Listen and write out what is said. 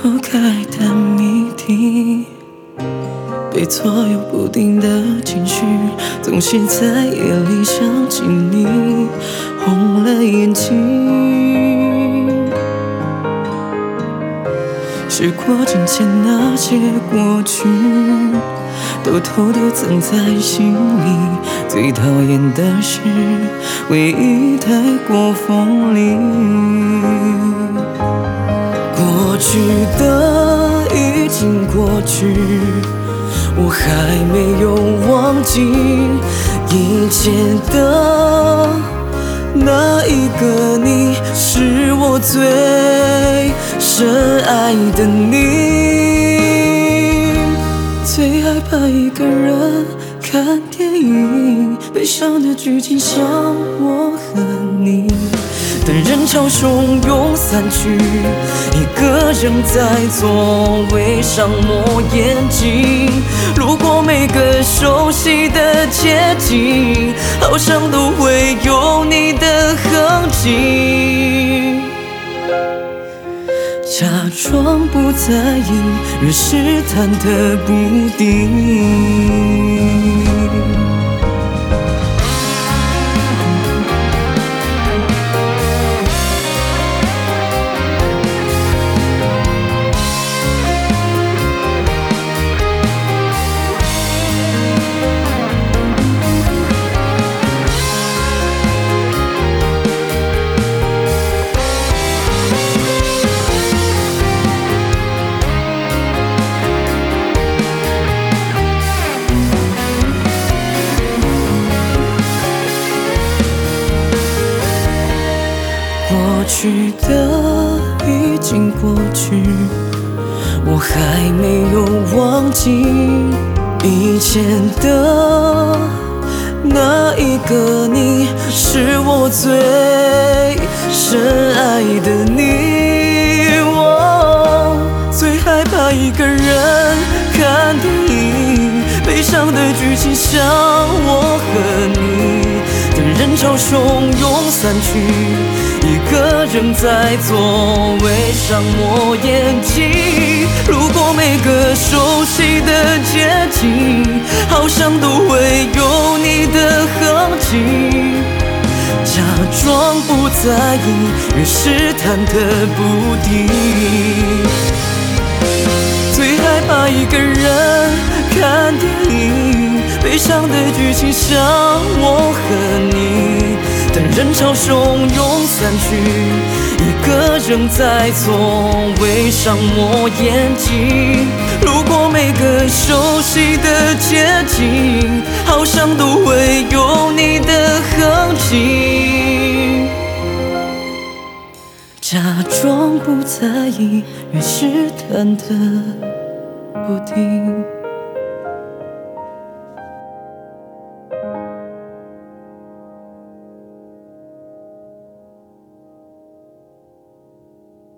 破开的谜底，被左右不定的情绪，总是在夜里想起你，红了眼睛。时过境迁，那些过去都偷偷藏在心里。最讨厌的是回忆太过锋利，过去的已经过去，我还没有忘记以前的那一个你，是我最深爱的你。最害怕一个人看电影，悲伤的剧情像我和你，等人潮汹涌散去，一个人在座位上抹眼睛，路过每个熟悉的街景，好像都会有你的痕迹。假装不在意，越试探的不定。过去的已经过去，我还没有忘记以前的那一个你，是我最深爱的你。我最害怕一个人看电影，悲伤的剧情像我和你，等人潮汹涌散去，一个人在座位上抹眼睛，路过每个熟悉的街景，好像都会有你的痕迹。假装不在意，越试探的不定。最害怕一个人看电影，悲伤的剧情像我和你，等人潮汹涌散去，一个人在座位上抹眼睛，路过每个熟悉的街景，好像都会有你的痕迹。假装不在意，越试探的不定。